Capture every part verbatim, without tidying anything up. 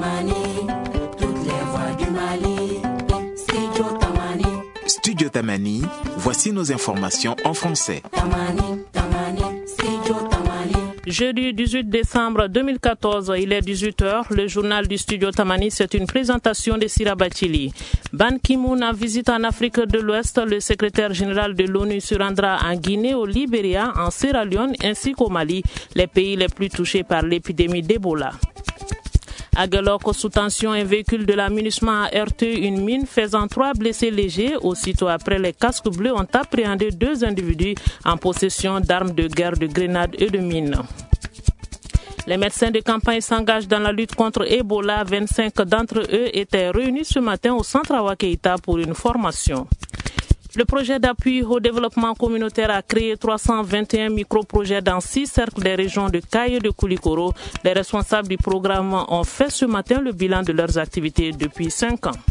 Tamani, toutes les voix du Mali. Studio Tamani. Studio Tamani, voici nos informations en français. Tamani, Tamani, Studio Tamani. Jeudi dix-huit décembre deux mille quatorze, il est dix-huit heures. Le journal du Studio Tamani, c'est une présentation de Sira Bachili. Ban Ki-moon en visite en Afrique de l'Ouest. Le secrétaire général de l'ONU se rendra en Guinée, au Libéria, en Sierra Leone ainsi qu'au Mali, les pays les plus touchés par l'épidémie d'Ebola. À Gelok, sous tension, un véhicule de la MINUSMA a heurté une mine faisant trois blessés légers. Aussitôt après, les casques bleus ont appréhendé deux individus en possession d'armes de guerre, de grenades et de mines. Les médecins de campagne s'engagent dans la lutte contre Ebola. vingt-cinq d'entre eux étaient réunis ce matin au centre Awa Keïta pour une formation. Le projet d'appui au développement communautaire a créé trois cent vingt et un micro-projets dans six cercles des régions de Kaye et de Koulikoro. Les responsables du programme ont fait ce matin le bilan de leurs activités depuis cinq ans.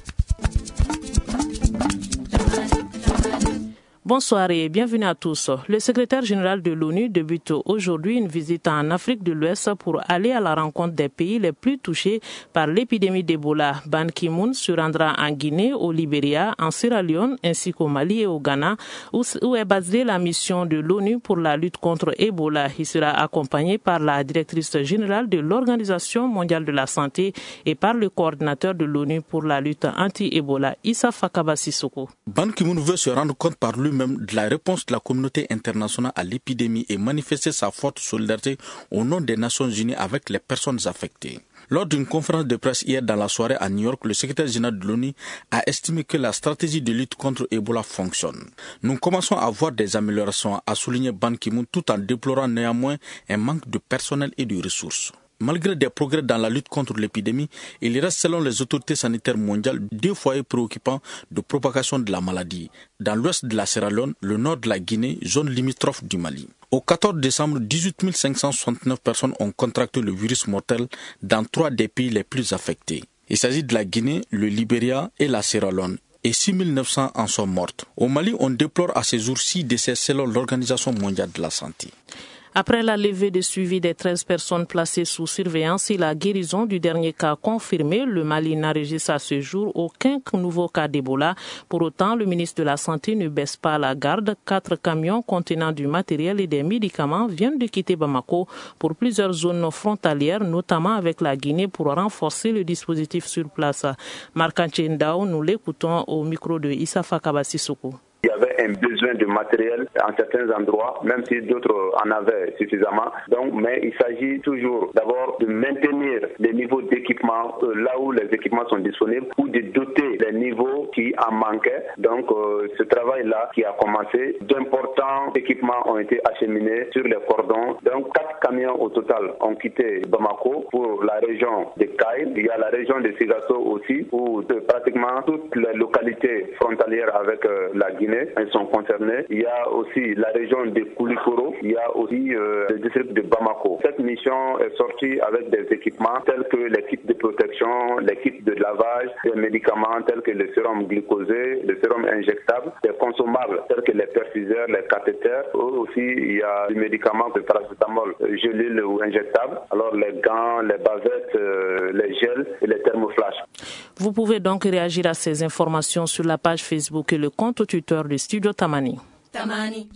Bonsoir et bienvenue à tous. Le secrétaire général de l'ONU débute aujourd'hui une visite en Afrique de l'Ouest pour aller à la rencontre des pays les plus touchés par l'épidémie d'Ebola. Ban Ki-moon se rendra en Guinée, au Libéria, en Sierra Leone ainsi qu'au Mali et au Ghana, où est basée la mission de l'ONU pour la lutte contre Ebola. Il sera accompagné par la directrice générale de l'Organisation mondiale de la santé et par le coordinateur de l'ONU pour la lutte anti-Ebola, Issa Fakaba Sissoko. Ban Ki-moon veut se rendre compte par lui même de la réponse de la communauté internationale à l'épidémie et manifester sa forte solidarité au nom des Nations Unies avec les personnes affectées. Lors d'une conférence de presse hier dans la soirée à New York, le secrétaire général de l'ONU a estimé que la stratégie de lutte contre Ebola fonctionne. Nous commençons à voir des améliorations, a souligné Ban Ki-moon, tout en déplorant néanmoins un manque de personnel et de ressources. Malgré des progrès dans la lutte contre l'épidémie, il reste selon les autorités sanitaires mondiales deux foyers préoccupants de propagation de la maladie. Dans l'ouest de la Sierra Leone, le nord de la Guinée, zone limitrophe du Mali. Au quatorze décembre, dix-huit mille cinq cent soixante-neuf personnes ont contracté le virus mortel dans trois des pays les plus affectés. Il s'agit de la Guinée, le Libéria et la Sierra Leone. Et six mille neuf cents en sont mortes. Au Mali, on déplore à ces jours six décès selon l'Organisation mondiale de la santé. Après la levée de suivi des treize personnes placées sous surveillance et la guérison du dernier cas confirmé, le Mali n'enregistre à ce jour aucun nouveau cas d'Ebola. Pour autant, le ministre de la Santé ne baisse pas la garde. Quatre camions contenant du matériel et des médicaments viennent de quitter Bamako pour plusieurs zones frontalières, notamment avec la Guinée, pour renforcer le dispositif sur place. Marc Ndao, nous l'écoutons au micro de Issa Fakaba Sissoko. Il y avait un besoin de matériel en certains endroits, même si d'autres en avaient suffisamment. Donc, mais il s'agit toujours d'abord de maintenir les niveaux d'équipement euh, là où les équipements sont disponibles ou de doter les niveaux qui en manquaient. Donc, euh, ce travail-là qui a commencé, d'importants équipements ont été acheminés sur les cordons. Donc, quatre camions au total ont quitté Bamako pour la région de Kaye. Il y a la région de Sigasso aussi, où euh, pratiquement toutes les localités frontalières avec euh, la Guinée elles sont concernées. Il y a aussi la région de Koulikoro, il y a aussi euh, le district de Bamako. Cette mission est sortie avec des équipements tels que les kits de protection, les kits de lavage, des médicaments tels que le sérum glucosé, le sérum injectable, des consommables tels que les perfuseurs, les cathéters. Aussi, il y a du médicament de paracétamol gelule ou injectable. Alors les gants, les bavettes, euh, les gels et les thermoflash. Vous pouvez donc réagir à ces informations sur la page Facebook et le compte Twitter du Studio Tamani. Tamani.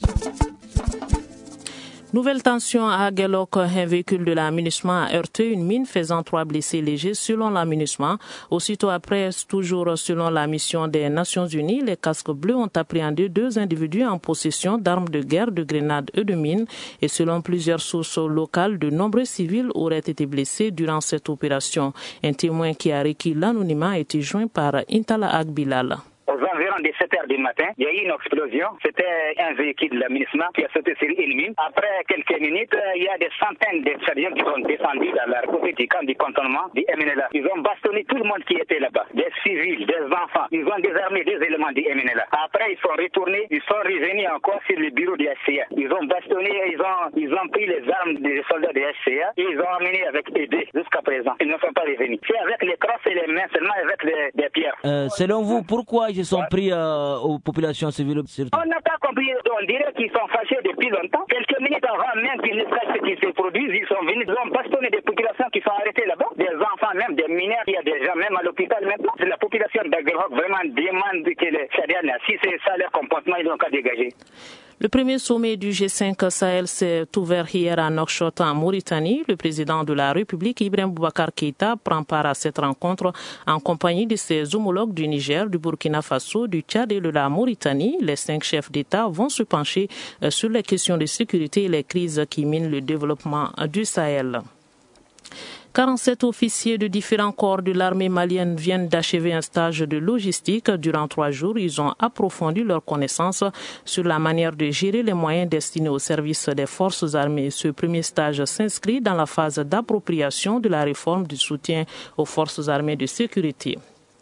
Nouvelle tension à Gelok, un véhicule de la MINUSMA a heurté une mine faisant trois blessés légers selon la MINUSMA. Aussitôt après, toujours selon la mission des Nations Unies, les casques bleus ont appréhendé deux individus en possession d'armes de guerre, de grenades et de mines. Et selon plusieurs sources locales, de nombreux civils auraient été blessés durant cette opération. Un témoin qui a requis l'anonymat a été joint par Intala Agbilal. Aux environs de sept heures du matin, il y a eu une explosion. C'était un véhicule de la MINUSMA qui a sauté sur une mine. Après quelques minutes, il y a des centaines de sergents qui sont descendus dans la côté du camp du cantonnement du M N L A. Ils ont bastonné tout le monde qui était là-bas. Des civils, des enfants. Ils ont désarmé des éléments du M N L A. Après, ils sont retournés. Ils sont revenus encore sur le bureau du H C A. Ils ont bastonné, ils ont, ils ont pris les armes des soldats du H C A et ils ont amené avec E D jusqu'à présent. Ils ne sont pas revenus. C'est avec les crosses et les mains, seulement avec les, des pierres. Euh, selon vous, pourquoi ils se sont pris euh, aux populations civiles? On n'a pas compris. puis on dirait qu'ils sont fâchés depuis longtemps. Quelques minutes avant même qu'ils ne sachent ce qui se produit, ils sont venus, ils ont bastonné des populations qui sont arrêtées là-bas, des enfants même, des mineurs, il y a des gens même à l'hôpital maintenant. C'est la population d'Aguelhok vraiment demande que les Tchadiens, si c'est ça leur comportement, ils ont qu'à dégager. Le premier sommet du G cinq Sahel s'est ouvert hier à Nouakchott en Mauritanie. Le président de la République, Ibrahim Boubacar Keïta, prend part à cette rencontre en compagnie de ses homologues du Niger, du Burkina Faso, du Tchad et de la Mauritanie. Les cinq chefs d'État vont se pencher sur les questions de sécurité et les crises qui minent le développement du Sahel. quarante-sept officiers de différents corps de l'armée malienne viennent d'achever un stage de logistique. Durant trois jours, ils ont approfondi leurs connaissances sur la manière de gérer les moyens destinés au service des forces armées. Ce premier stage s'inscrit dans la phase d'appropriation de la réforme du soutien aux forces armées de sécurité.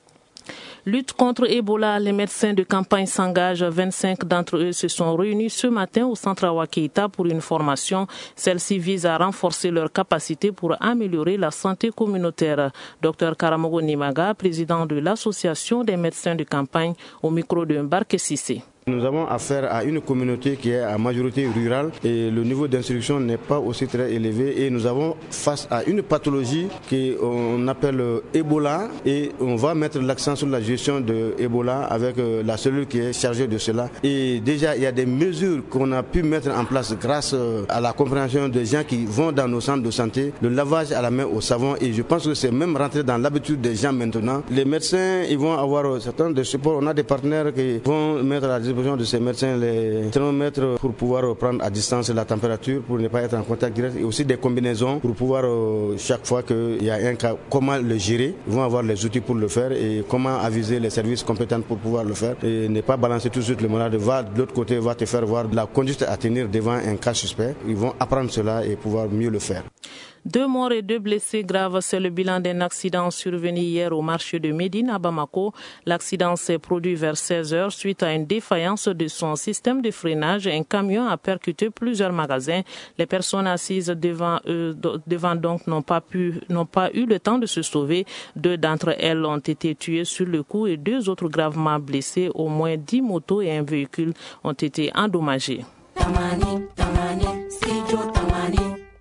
Lutte contre Ebola, les médecins de campagne s'engagent. vingt-cinq d'entre eux se sont réunis ce matin au centre Awa Keïta pour une formation. Celle-ci vise à renforcer leurs capacités pour améliorer la santé communautaire. Docteur Karamogo Nimaga, président de l'association des médecins de campagne, au micro de Mbarké Sissé. Nous avons affaire à une communauté qui est à majorité rurale et le niveau d'instruction n'est pas aussi très élevé et nous avons face à une pathologie qu'on appelle Ebola et on va mettre l'accent sur la gestion de Ebola avec la cellule qui est chargée de cela. Et déjà il y a des mesures qu'on a pu mettre en place grâce à la compréhension des gens qui vont dans nos centres de santé, le lavage à la main au savon et je pense que c'est même rentré dans l'habitude des gens maintenant. Les médecins ils vont avoir certains de supports, on a des partenaires qui vont mettre à la disposition de ces médecins les thermomètres pour pouvoir prendre à distance la température pour ne pas être en contact direct et aussi des combinaisons pour pouvoir chaque fois qu'il y a un cas, comment le gérer. Ils vont avoir les outils pour le faire et comment aviser les services compétents pour pouvoir le faire et ne pas balancer tout de suite le malade, va de l'autre côté, va te faire voir la conduite à tenir devant un cas suspect. Ils vont apprendre cela et pouvoir mieux le faire. Deux morts et deux blessés graves, c'est le bilan d'un accident survenu hier au marché de Médine à Bamako. L'accident s'est produit vers seize heures suite à une défaillance de son système de freinage. Un camion a percuté plusieurs magasins. Les personnes assises devant eux, devant donc n'ont pas pu, n'ont pas eu le temps de se sauver. Deux d'entre elles ont été tuées sur le coup et deux autres gravement blessées. Au moins dix motos et un véhicule ont été endommagés. Tamani, tamani, studio Tamani.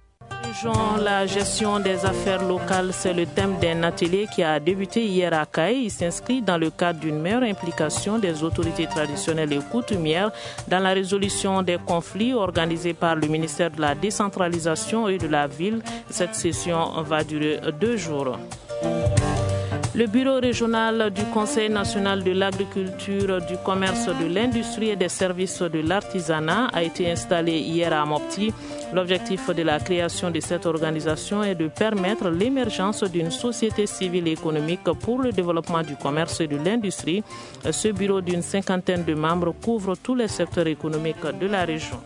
La gestion des affaires locales, c'est le thème d'un atelier qui a débuté hier à Kaye. Il s'inscrit dans le cadre d'une meilleure implication des autorités traditionnelles et coutumières dans la résolution des conflits organisés par le ministère de la Décentralisation et de la Ville. Cette session va durer deux jours. Le bureau régional du Conseil national de l'agriculture, du commerce, de l'industrie et des services de l'artisanat a été installé hier à Mopti. L'objectif de la création de cette organisation est de permettre l'émergence d'une société civile et économique pour le développement du commerce et de l'industrie. Ce bureau d'une cinquantaine de membres couvre tous les secteurs économiques de la région.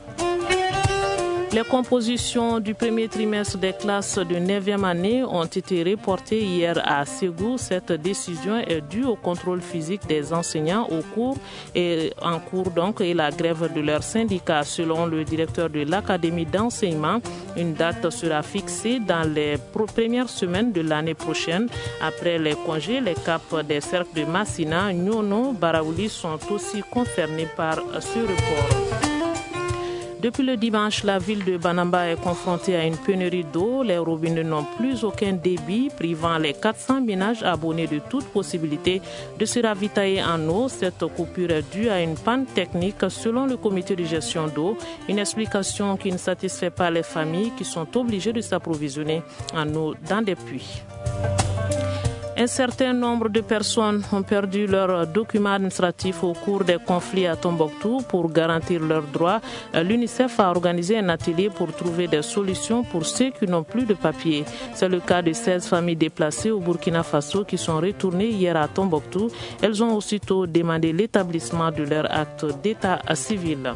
Les compositions du premier trimestre des classes de neuvième année ont été reportées hier à Ségou. Cette décision est due au contrôle physique des enseignants au cours et en cours donc et la grève de leur syndicat. Selon le directeur de l'académie d'enseignement, une date sera fixée dans les premières semaines de l'année prochaine. Après les congés, les caps des cercles de Massina, Nyono, Baraouli sont aussi concernés par ce report. Depuis le dimanche, la ville de Banamba est confrontée à une pénurie d'eau. Les robinets n'ont plus aucun débit, privant les quatre cents ménages abonnés de toute possibilité de se ravitailler en eau. Cette coupure est due à une panne technique selon le comité de gestion d'eau. Une explication qui ne satisfait pas les familles qui sont obligées de s'approvisionner en eau dans des puits. Un certain nombre de personnes ont perdu leurs documents administratifs au cours des conflits à Tombouctou. Pour garantir leurs droits, l'UNICEF a organisé un atelier pour trouver des solutions pour ceux qui n'ont plus de papier. C'est le cas de seize familles déplacées au Burkina Faso qui sont retournées hier à Tombouctou. Elles ont aussitôt demandé l'établissement de leur acte d'état civil.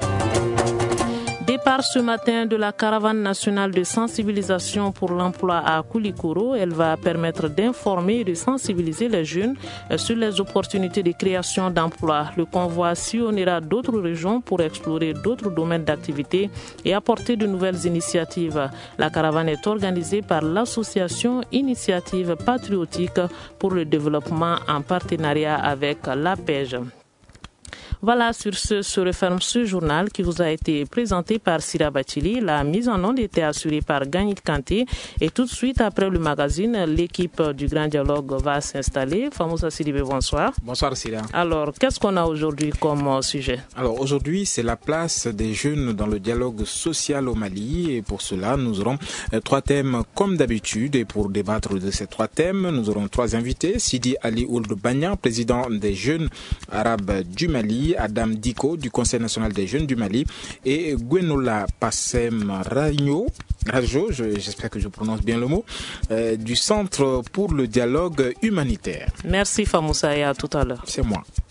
Départ ce matin de la caravane nationale de sensibilisation pour l'emploi à Koulikoro. Elle va permettre d'informer et de sensibiliser les jeunes sur les opportunités de création d'emplois. Le convoi sillonnera d'autres régions pour explorer d'autres domaines d'activité et apporter de nouvelles initiatives. La caravane est organisée par l'association Initiative Patriotique pour le développement en partenariat avec l'A P E J. Voilà, sur ce se referme ce journal qui vous a été présenté par Sira Bachili. La mise en onde était assurée par Ganit Kanté. Et tout de suite, après le magazine, l'équipe du Grand Dialogue va s'installer. Famoussa Sidibé, bonsoir. Bonsoir Sira. Alors, qu'est-ce qu'on a aujourd'hui comme sujet? Alors aujourd'hui, c'est la place des jeunes dans le dialogue social au Mali. Et pour cela, nous aurons trois thèmes comme d'habitude. Et pour débattre de ces trois thèmes, nous aurons trois invités. Sidi Ali Ould Bagna, président des jeunes arabes du Mali, Adam Diko du Conseil national des jeunes du Mali et Gwenola Passem Rajo, Rajo, j'espère que je prononce bien le mot, euh, du Centre pour le dialogue humanitaire. Merci Famoussa et à tout à l'heure. C'est moi.